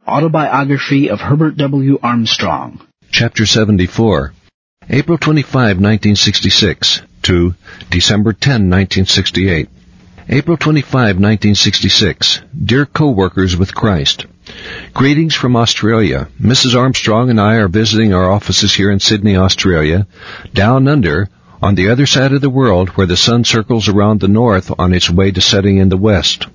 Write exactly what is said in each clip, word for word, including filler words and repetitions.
Autobiography of Herbert W. Armstrong. Chapter seventy-four. April twenty-fifth, nineteen sixty-six to December tenth, nineteen sixty-eight. April twenty-fifth, nineteen sixty-six. Dear co-workers with Christ, greetings from Australia. Missus Armstrong and I are visiting our offices here in Sydney, Australia, down under, on the other side of the world where the sun circles around the north on its way to setting in the west.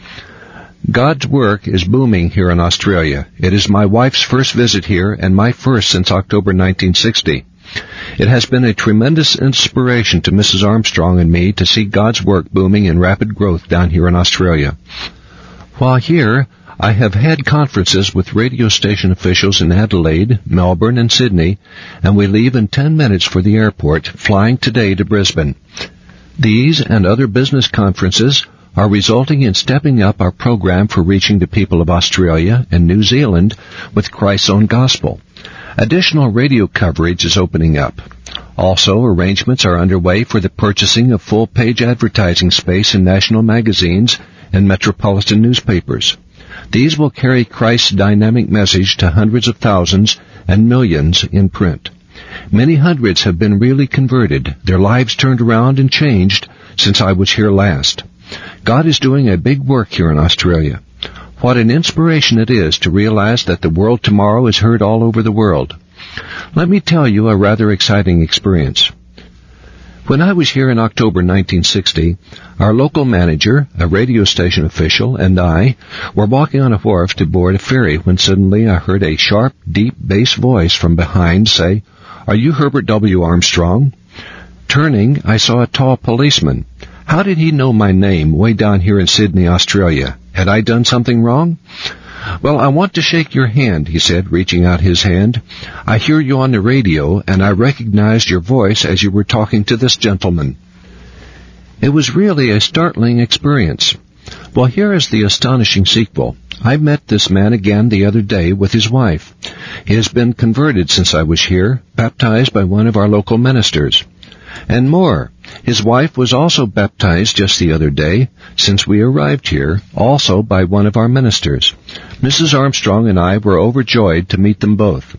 God's work is booming here in Australia. It is my wife's first visit here and my first since October nineteen sixty. It has been a tremendous inspiration to Missus Armstrong and me to see God's work booming in rapid growth down here in Australia. While here, I have had conferences with radio station officials in Adelaide, Melbourne, and Sydney, and we leave in ten minutes for the airport, flying today to Brisbane. These and other business conferences are resulting in stepping up our program for reaching the people of Australia and New Zealand with Christ's own gospel. Additional radio coverage is opening up. Also, arrangements are underway for the purchasing of full-page advertising space in national magazines and metropolitan newspapers. These will carry Christ's dynamic message to hundreds of thousands and millions in print. Many hundreds have been really converted, their lives turned around and changed since I was here last. God is doing a big work here in Australia. What an inspiration it is to realize that the world tomorrow is heard all over the world. Let me tell you a rather exciting experience. When I was here in October nineteen sixty, our local manager, a radio station official, and I were walking on a wharf to board a ferry when suddenly I heard a sharp, deep bass voice from behind say, "Are you Herbert W. Armstrong?" Turning, I saw a tall policeman. How did he know my name way down here in Sydney, Australia? Had I done something wrong? "Well, I want to shake your hand," he said, reaching out his hand. "I hear you on the radio, and I recognized your voice as you were talking to this gentleman." It was really a startling experience. Well, here is the astonishing sequel. I met this man again the other day with his wife. He has been converted since I was here, baptized by one of our local ministers. And more, his wife was also baptized just the other day, since we arrived here, also by one of our ministers. Missus Armstrong and I were overjoyed to meet them both.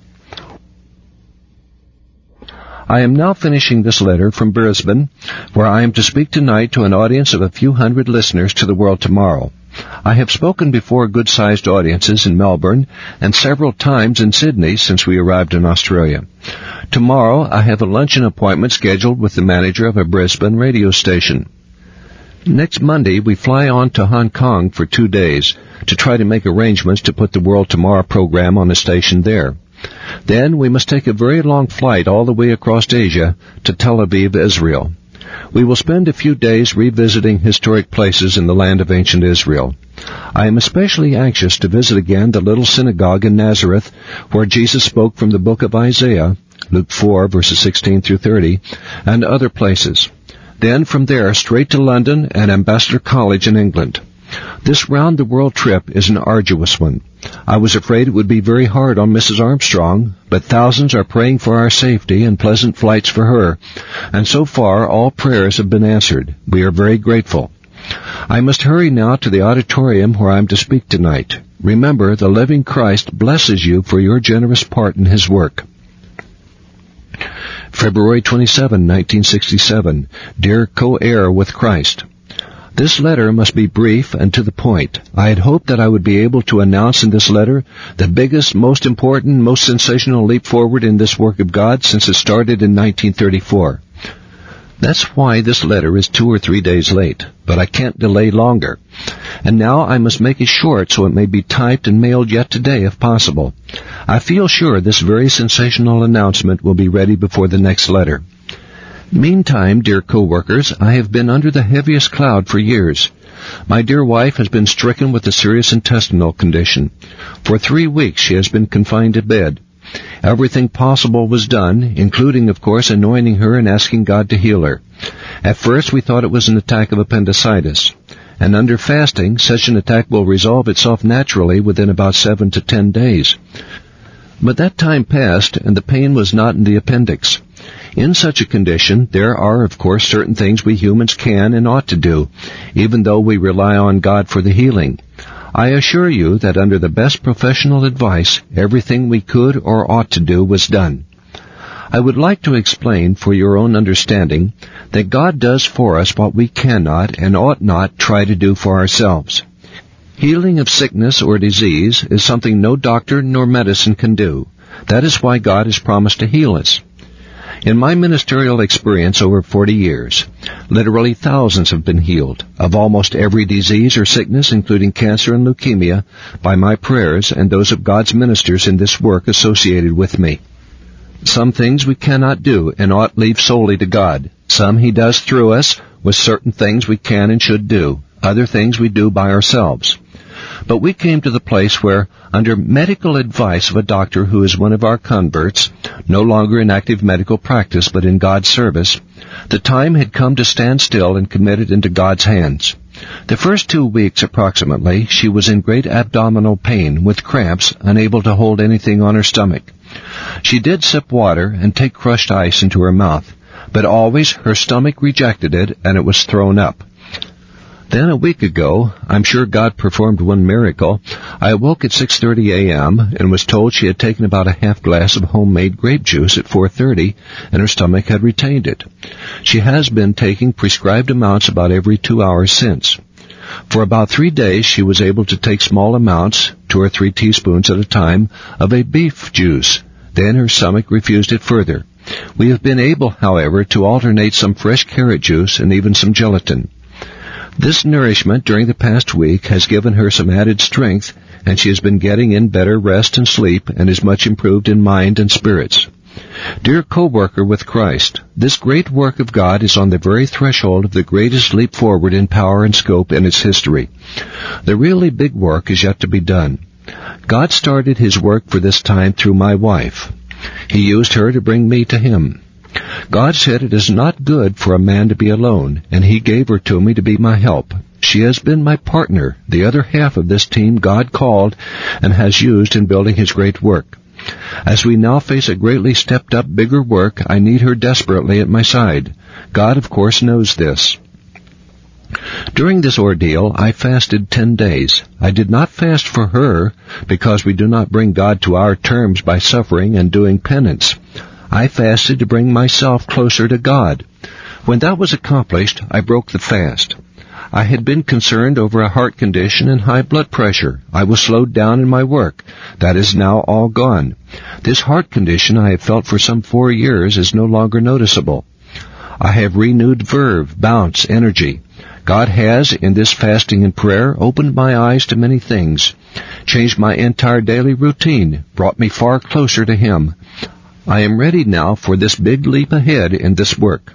I am now finishing this letter from Brisbane, where I am to speak tonight to an audience of a few hundred listeners to the world tomorrow. I have spoken before good-sized audiences in Melbourne and several times in Sydney since we arrived in Australia. Tomorrow I have a luncheon appointment scheduled with the manager of a Brisbane radio station. Next Monday we fly on to Hong Kong for two days to try to make arrangements to put the World Tomorrow program on the station there. Then we must take a very long flight all the way across Asia to Tel Aviv, Israel. We will spend a few days revisiting historic places in the land of ancient Israel. I am especially anxious to visit again the little synagogue in Nazareth where Jesus spoke from the book of Isaiah, Luke four, verses sixteen through thirty, and other places. Then from there straight to London and Ambassador College in England. This round-the-world trip is an arduous one. I was afraid it would be very hard on Missus Armstrong, but thousands are praying for our safety and pleasant flights for her, and so far all prayers have been answered. We are very grateful. I must hurry now to the auditorium where I am to speak tonight. Remember, the living Christ blesses you for your generous part in His work. February twenty-seventh, nineteen sixty-seven. Dear co-heir with Christ, this letter must be brief and to the point. I had hoped that I would be able to announce in this letter the biggest, most important, most sensational leap forward in this work of God since it started in nineteen thirty-four. That's why this letter is two or three days late, but I can't delay longer. And now I must make it short so it may be typed and mailed yet today if possible. I feel sure this very sensational announcement will be ready before the next letter. Meantime, dear co-workers, I have been under the heaviest cloud for years. My dear wife has been stricken with a serious intestinal condition. For three weeks she has been confined to bed. Everything possible was done, including, of course, anointing her and asking God to heal her. At first we thought it was an attack of appendicitis. And under fasting, such an attack will resolve itself naturally within about seven to ten days. But that time passed, and the pain was not in the appendix. In such a condition, there are, of course, certain things we humans can and ought to do, even though we rely on God for the healing. I assure you that under the best professional advice, everything we could or ought to do was done. I would like to explain for your own understanding that God does for us what we cannot and ought not try to do for ourselves. Healing of sickness or disease is something no doctor nor medicine can do. That is why God has promised to heal us. In my ministerial experience over forty years, literally thousands have been healed of almost every disease or sickness, including cancer and leukemia, by my prayers and those of God's ministers in this work associated with me. Some things we cannot do and ought leave solely to God. Some He does through us with certain things we can and should do. Other things we do by ourselves. But we came to the place where, under medical advice of a doctor who is one of our converts, no longer in active medical practice but in God's service, the time had come to stand still and commit it into God's hands. The first two weeks approximately, she was in great abdominal pain with cramps, unable to hold anything on her stomach. She did sip water and take crushed ice into her mouth, but always her stomach rejected it and it was thrown up. Then a week ago, I'm sure God performed one miracle. I awoke at six thirty a.m. and was told she had taken about a half glass of homemade grape juice at four thirty, and her stomach had retained it. She has been taking prescribed amounts about every two hours since. For about three days, she was able to take small amounts, two or three teaspoons at a time, of a beef juice. Then her stomach refused it further. We have been able, however, to alternate some fresh carrot juice and even some gelatin. This nourishment during the past week has given her some added strength, and she has been getting in better rest and sleep and is much improved in mind and spirits. Dear co-worker with Christ, this great work of God is on the very threshold of the greatest leap forward in power and scope in its history. The really big work is yet to be done. God started His work for this time through my wife. He used her to bring me to Him. God said it is not good for a man to be alone, and He gave her to me to be my help. She has been my partner, the other half of this team God called and has used in building His great work. As we now face a greatly stepped-up, bigger work, I need her desperately at my side. God, of course, knows this. During this ordeal, I fasted ten days. I did not fast for her, because we do not bring God to our terms by suffering and doing penance. I fasted to bring myself closer to God. When that was accomplished, I broke the fast. I had been concerned over a heart condition and high blood pressure. I was slowed down in my work. That is now all gone. This heart condition I have felt for some four years is no longer noticeable. I have renewed verve, bounce, energy. God has, in this fasting and prayer, opened my eyes to many things, changed my entire daily routine, brought me far closer to Him. I am ready now for this big leap ahead in this work.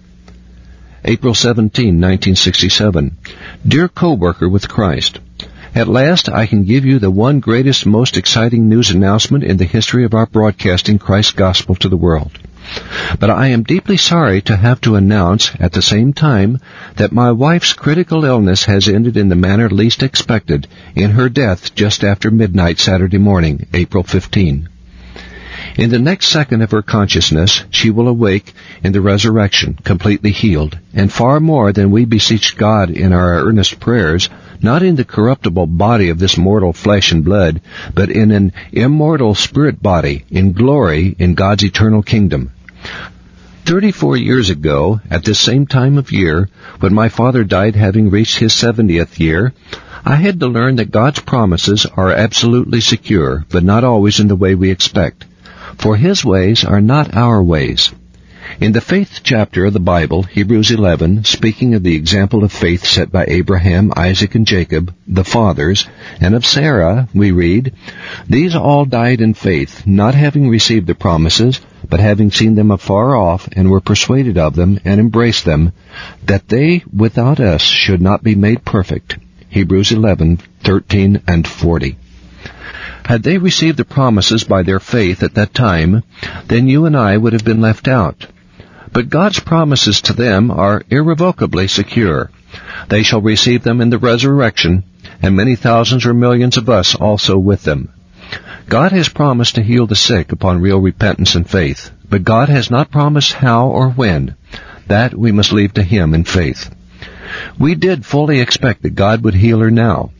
April seventeenth, nineteen sixty-seven. Dear co-worker with Christ, at last I can give you the one greatest, most exciting news announcement in the history of our broadcasting Christ's gospel to the world. But I am deeply sorry to have to announce at the same time that my wife's critical illness has ended in the manner least expected, in her death just after midnight Saturday morning, April fifteenth. In the next second of her consciousness, she will awake in the resurrection, completely healed, and far more than we beseech God in our earnest prayers, not in the corruptible body of this mortal flesh and blood, but in an immortal spirit body, in glory, in God's eternal kingdom. Thirty-four years ago, at this same time of year, when my father died having reached his seventieth year, I had to learn that God's promises are absolutely secure, but not always in the way we expect. For His ways are not our ways. In the faith chapter of the Bible, Hebrews eleven, speaking of the example of faith set by Abraham, Isaac, and Jacob, the fathers, and of Sarah, we read, "These all died in faith, not having received the promises, but having seen them afar off, and were persuaded of them, and embraced them, that they without us should not be made perfect." Hebrews eleven, thirteen and forty. Had they received the promises by their faith at that time, then you and I would have been left out. But God's promises to them are irrevocably secure. They shall receive them in the resurrection, and many thousands or millions of us also with them. God has promised to heal the sick upon real repentance and faith, but God has not promised how or when. That we must leave to Him in faith. We did fully expect that God would heal her now.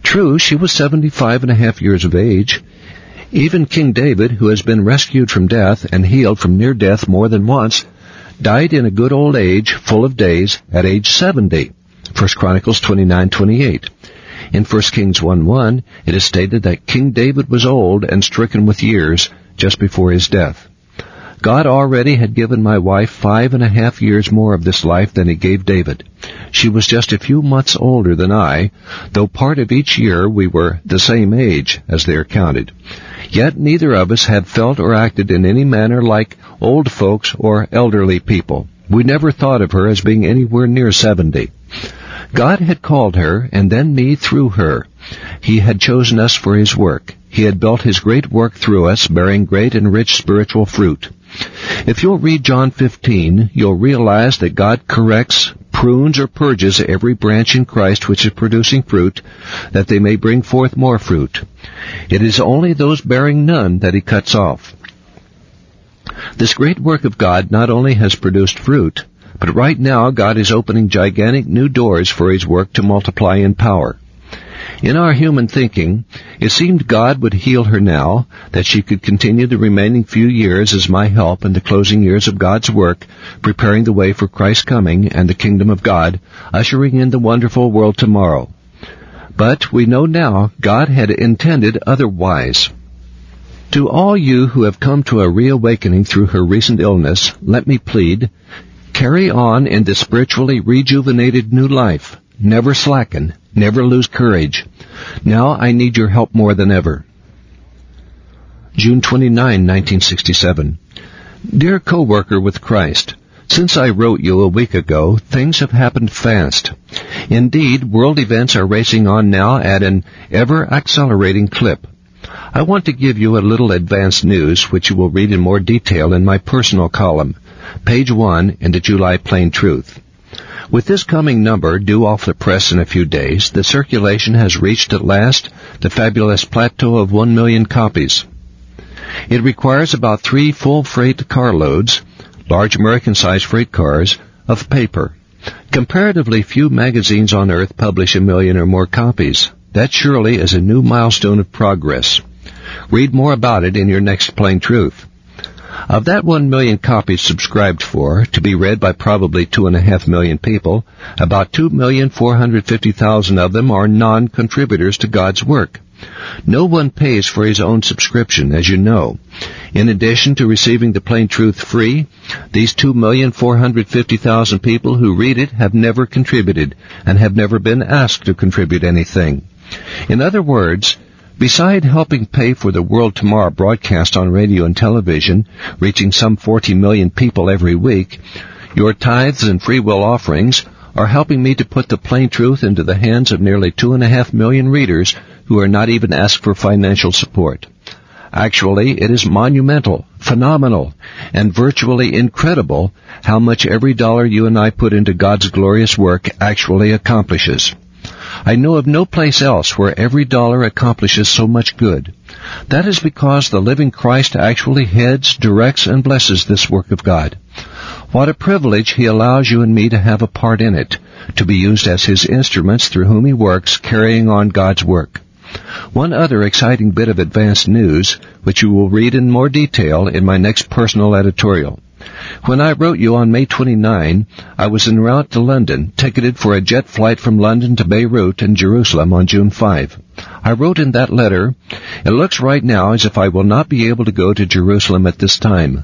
True, she was seventy-five and a half years of age. Even King David, who has been rescued from death and healed from near death more than once, died in a good old age, full of days, at age seventy. First Chronicles twenty-nine twenty-eight. In First Kings one one, it is stated that King David was old and stricken with years just before his death. God already had given my wife five and a half years more of this life than he gave David. She was just a few months older than I, though part of each year we were the same age as they are counted. Yet neither of us had felt or acted in any manner like old folks or elderly people. We never thought of her as being anywhere near seventy. God had called her, and then me through her. He had chosen us for his work. He had built his great work through us, bearing great and rich spiritual fruit. If you'll read John fifteen, you'll realize that God corrects, prunes, or purges every branch in Christ which is producing fruit, that they may bring forth more fruit. It is only those bearing none that he cuts off. This great work of God not only has produced fruit, but right now God is opening gigantic new doors for his work to multiply in power. In our human thinking, it seemed God would heal her now, that she could continue the remaining few years as my help in the closing years of God's work, preparing the way for Christ's coming and the kingdom of God, ushering in the wonderful world tomorrow. But we know now God had intended otherwise. To all you who have come to a reawakening through her recent illness, let me plead, carry on in this spiritually rejuvenated new life. Never slacken. Never lose courage. Now I need your help more than ever. June twenty-ninth, nineteen sixty-seven. Dear co-worker with Christ, since I wrote you a week ago, things have happened fast. Indeed, world events are racing on now at an ever-accelerating clip. I want to give you a little advance news, which you will read in more detail in my personal column, page one in the July Plain Truth. With this coming number due off the press in a few days, the circulation has reached at last the fabulous plateau of one million copies. It requires about three full freight carloads, large American-sized freight cars, of paper. Comparatively few magazines on earth publish a million or more copies. That surely is a new milestone of progress. Read more about it in your next Plain Truth. Of that one million copies subscribed for, to be read by probably two and a half million people, about two million four hundred fifty thousand of them are non-contributors to God's work. No one pays for his own subscription, as you know. In addition to receiving the Plain Truth free, these two million four hundred fifty thousand people who read it have never contributed, and have never been asked to contribute anything. In other words, beside helping pay for the World Tomorrow broadcast on radio and television, reaching some forty million people every week, your tithes and free will offerings are helping me to put the Plain Truth into the hands of nearly two and a half million readers who are not even asked for financial support. Actually, it is monumental, phenomenal, and virtually incredible how much every dollar you and I put into God's glorious work actually accomplishes. I know of no place else where every dollar accomplishes so much good. That is because the living Christ actually heads, directs, and blesses this work of God. What a privilege he allows you and me to have a part in it, to be used as his instruments through whom he works, carrying on God's work. One other exciting bit of advanced news, which you will read in more detail in my next personal editorial. When I wrote you on May twenty-ninth, I was en route to London, ticketed for a jet flight from London to Beirut and Jerusalem on June fifth. I wrote in that letter, "It looks right now as if I will not be able to go to Jerusalem at this time."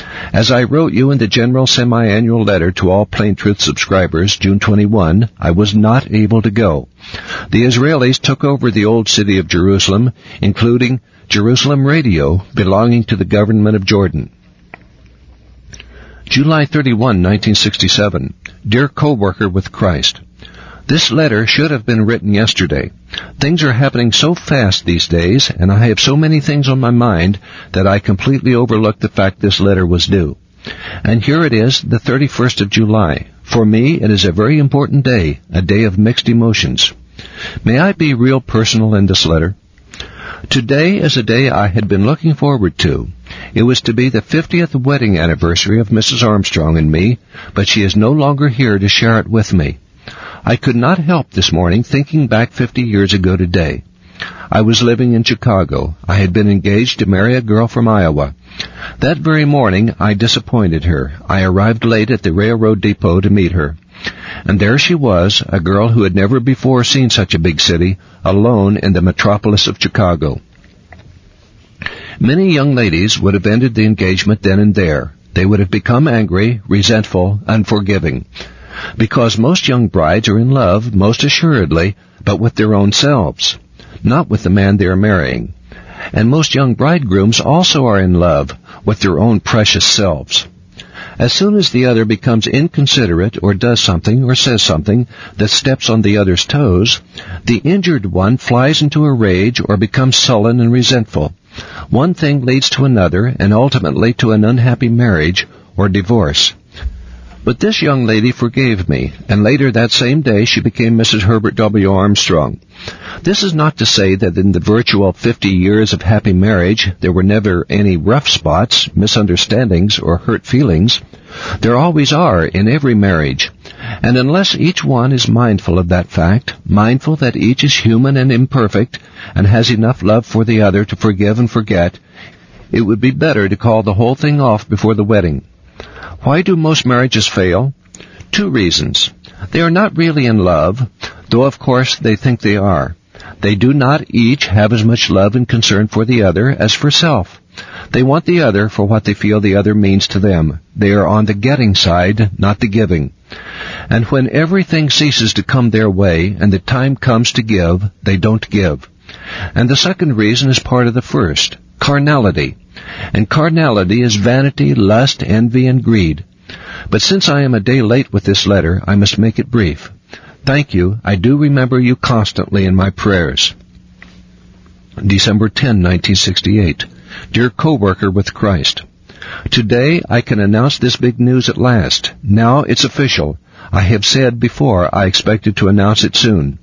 As I wrote you in the general semi-annual letter to all Plain Truth subscribers, June twenty-first, I was not able to go. The Israelis took over the old city of Jerusalem, including Jerusalem Radio, belonging to the government of Jordan. July thirty-first, nineteen sixty-seven. Dear co-worker with Christ, this letter should have been written yesterday. Things are happening so fast these days, and I have so many things on my mind that I completely overlooked the fact this letter was due. And here it is, the thirty-first of July. For me, it is a very important day, a day of mixed emotions. May I be real personal in this letter? Today is a day I had been looking forward to. It was to be the fiftieth wedding anniversary of Missus Armstrong and me, but she is no longer here to share it with me. I could not help this morning thinking back fifty years ago today. I was living in Chicago. I had been engaged to marry a girl from Iowa. That very morning, I disappointed her. I arrived late at the railroad depot to meet her. And there she was, a girl who had never before seen such a big city, alone in the metropolis of Chicago. Many young ladies would have ended the engagement then and there. They would have become angry, resentful, unforgiving. Because most young brides are in love, most assuredly, but with their own selves, not with the man they are marrying. And most young bridegrooms also are in love with their own precious selves. As soon as the other becomes inconsiderate or does something or says something that steps on the other's toes, the injured one flies into a rage or becomes sullen and resentful. One thing leads to another and ultimately to an unhappy marriage or divorce. But this young lady forgave me, and later that same day she became Missus Herbert W. Armstrong. This is not to say that in the virtual fifty years of happy marriage there were never any rough spots, misunderstandings, or hurt feelings. There always are in every marriage. And unless each one is mindful of that fact, mindful that each is human and imperfect, and has enough love for the other to forgive and forget, it would be better to call the whole thing off before the wedding. Why do most marriages fail? Two reasons. They are not really in love, though of course they think they are. They do not each have as much love and concern for the other as for self. They want the other for what they feel the other means to them. They are on the getting side, not the giving. And when everything ceases to come their way and the time comes to give, they don't give. And the second reason is part of the first, carnality. And carnality is vanity, lust, envy, and greed. But since I am a day late with this letter, I must make it brief. Thank you. I do remember you constantly in my prayers. December tenth, nineteen sixty-eight. Dear co-worker with Christ, today I can announce this big news at last. Now it's official. I have said before I expected to announce it soon.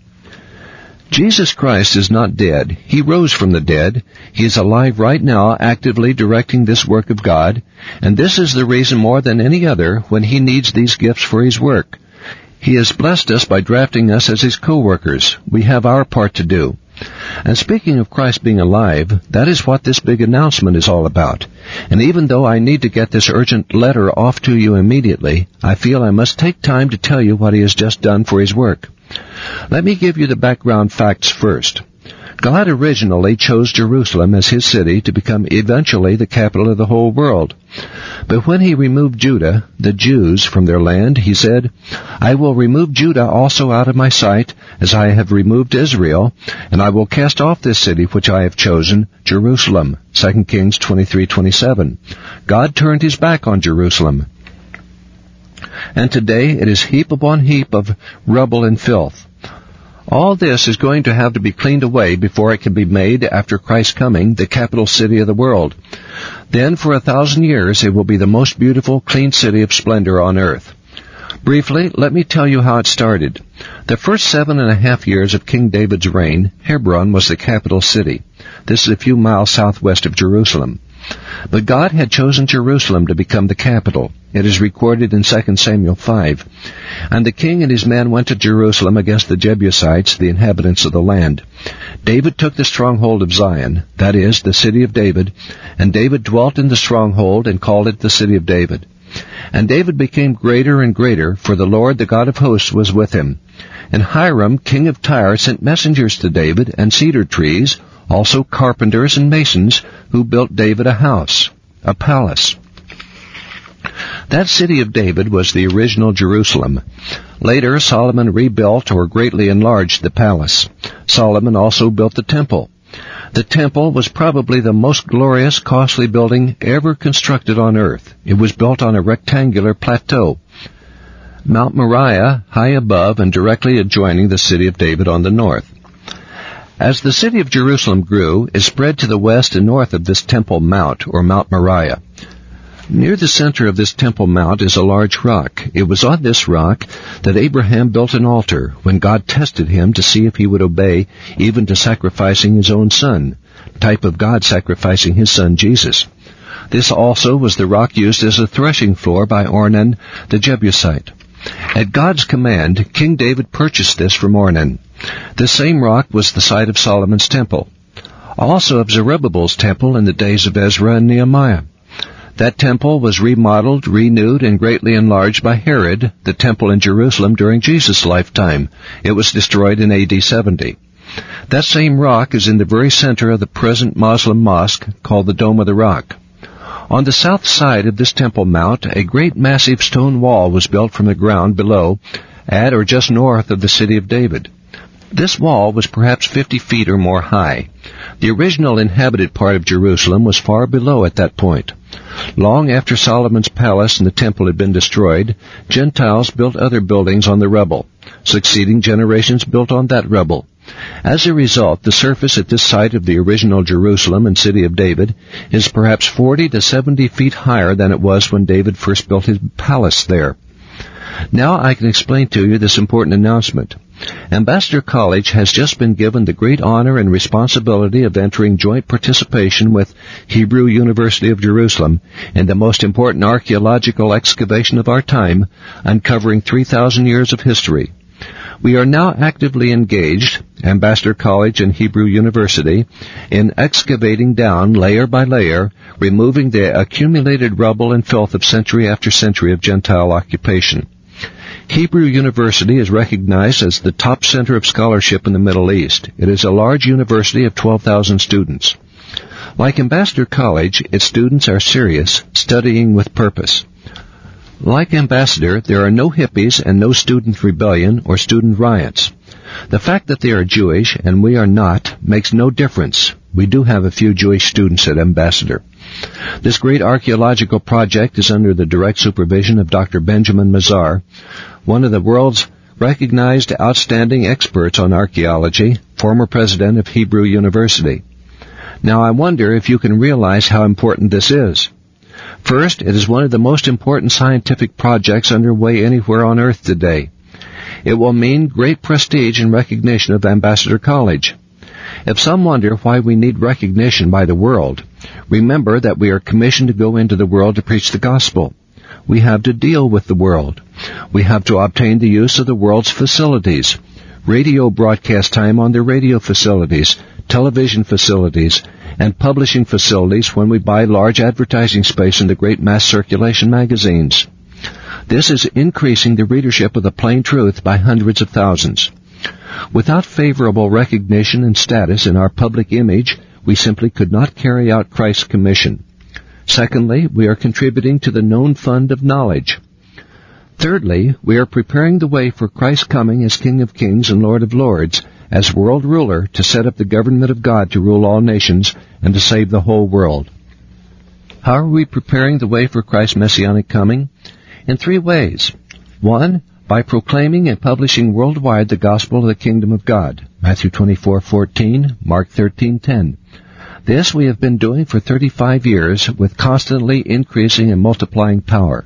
Jesus Christ is not dead. He rose from the dead. He is alive right now, actively directing this work of God, and this is the reason more than any other when He needs these gifts for His work. He has blessed us by drafting us as His co-workers. We have our part to do. And speaking of Christ being alive, that is what this big announcement is all about. And even though I need to get this urgent letter off to you immediately, I feel I must take time to tell you what He has just done for His work. Let me give you the background facts first. God originally chose Jerusalem as His city to become eventually the capital of the whole world. But when He removed Judah, the Jews, from their land, He said, I will remove Judah also out of my sight, as I have removed Israel, and I will cast off this city which I have chosen, Jerusalem. Second Kings twenty-three twenty-seven. God turned His back on Jerusalem. And today it is heap upon heap of rubble and filth. All this is going to have to be cleaned away before it can be made, after Christ's coming, the capital city of the world. Then for a thousand years it will be the most beautiful, clean city of splendor on earth. Briefly, let me tell you how it started. The first seven and a half years of King David's reign, Hebron was the capital city. This is a few miles southwest of Jerusalem. But God had chosen Jerusalem to become the capital. It is recorded in Second Samuel five. And the king and his men went to Jerusalem against the Jebusites, the inhabitants of the land. David took the stronghold of Zion, that is, the city of David, and David dwelt in the stronghold and called it the city of David. And David became greater and greater, for the Lord, the God of hosts, was with him. And Hiram, king of Tyre, sent messengers to David, and cedar trees, also carpenters and masons, who built David a house, a palace. That city of David was the original Jerusalem. Later, Solomon rebuilt or greatly enlarged the palace. Solomon also built the temple. The temple was probably the most glorious, costly building ever constructed on earth. It was built on a rectangular plateau, Mount Moriah, high above and directly adjoining the city of David on the north. As the city of Jerusalem grew, it spread to the west and north of this Temple Mount, or Mount Moriah. Near the center of this Temple Mount is a large rock. It was on this rock that Abraham built an altar when God tested him to see if he would obey, even to sacrificing his own son, type of God sacrificing his son Jesus. This also was the rock used as a threshing floor by Ornan the Jebusite. At God's command, King David purchased this from Ornan. This same rock was the site of Solomon's temple, also of Zerubbabel's temple in the days of Ezra and Nehemiah. That temple was remodeled, renewed, and greatly enlarged by Herod, the temple in Jerusalem, during Jesus' lifetime. It was destroyed in A D seventy. That same rock is in the very center of the present Muslim mosque called the Dome of the Rock. On the south side of this Temple Mount, a great massive stone wall was built from the ground below, at or just north of the city of David. This wall was perhaps fifty feet or more high. The original inhabited part of Jerusalem was far below at that point. Long after Solomon's palace and the temple had been destroyed, Gentiles built other buildings on the rubble. Succeeding generations built on that rubble. As a result, the surface at this site of the original Jerusalem and city of David is perhaps forty to seventy feet higher than it was when David first built his palace there. Now I can explain to you this important announcement. Ambassador College has just been given the great honor and responsibility of entering joint participation with Hebrew University of Jerusalem in the most important archaeological excavation of our time, uncovering three thousand years of history. We are now actively engaged, Ambassador College and Hebrew University, in excavating down, layer by layer, removing the accumulated rubble and filth of century after century of Gentile occupation. Hebrew University is recognized as the top center of scholarship in the Middle East. It is a large university of twelve thousand students. Like Ambassador College, its students are serious, studying with purpose. Like Ambassador, there are no hippies and no student rebellion or student riots. The fact that they are Jewish and we are not makes no difference. We do have a few Jewish students at Ambassador. This great archaeological project is under the direct supervision of Doctor Benjamin Mazar, one of the world's recognized outstanding experts on archaeology, former president of Hebrew University. Now I wonder if you can realize how important this is. First, it is one of the most important scientific projects underway anywhere on earth today. It will mean great prestige and recognition of Ambassador College. If some wonder why we need recognition by the world, remember that we are commissioned to go into the world to preach the gospel. We have to deal with the world. We have to obtain the use of the world's facilities, radio broadcast time on their radio facilities, television facilities, and publishing facilities when we buy large advertising space in the great mass circulation magazines. This is increasing the readership of the plain truth by hundreds of thousands. Without favorable recognition and status in our public image, we simply could not carry out Christ's commission. Secondly, we are contributing to the known fund of knowledge. Thirdly, we are preparing the way for Christ's coming as King of Kings and Lord of Lords, as world ruler, to set up the government of God to rule all nations and to save the whole world. How are we preparing the way for Christ's messianic coming? In three ways. One, by proclaiming and publishing worldwide the gospel of the kingdom of God, Matthew twenty-four fourteen, Mark thirteen ten. This we have been doing for thirty-five years with constantly increasing and multiplying power.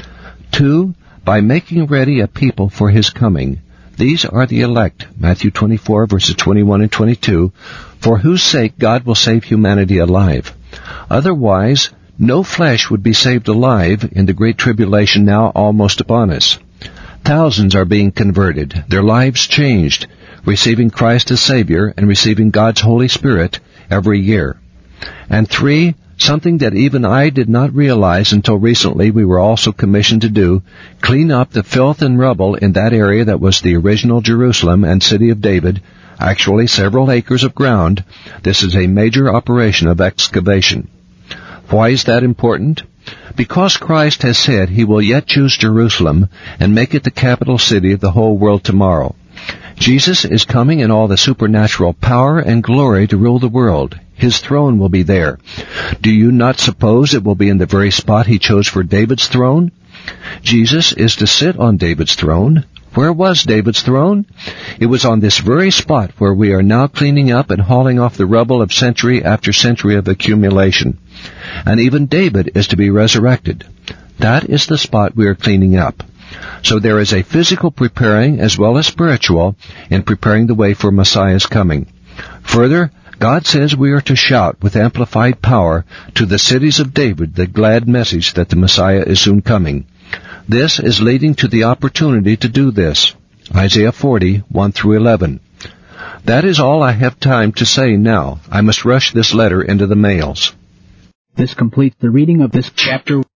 Two, by making ready a people for his coming. These are the elect, Matthew twenty-four verses twenty-one and twenty-two, for whose sake God will save humanity alive. Otherwise, no flesh would be saved alive in the great tribulation now almost upon us. Thousands are being converted, their lives changed, receiving Christ as Savior and receiving God's Holy Spirit every year. And three, something that even I did not realize until recently we were also commissioned to do, clean up the filth and rubble in that area that was the original Jerusalem and city of David, actually several acres of ground. This is a major operation of excavation. Why is that important? Because Christ has said he will yet choose Jerusalem and make it the capital city of the whole world tomorrow. Jesus is coming in all the supernatural power and glory to rule the world. His throne will be there. Do you not suppose it will be in the very spot he chose for David's throne? Jesus is to sit on David's throne. Where was David's throne? It was on this very spot where we are now cleaning up and hauling off the rubble of century after century of accumulation. And even David is to be resurrected. That is the spot we are cleaning up. So there is a physical preparing as well as spiritual in preparing the way for Messiah's coming. Further, God says we are to shout with amplified power to the cities of David the glad message that the Messiah is soon coming. This is leading to the opportunity to do this. Isaiah forty, one through eleven. That is all I have time to say now. I must rush this letter into the mails. This completes the reading of this chapter.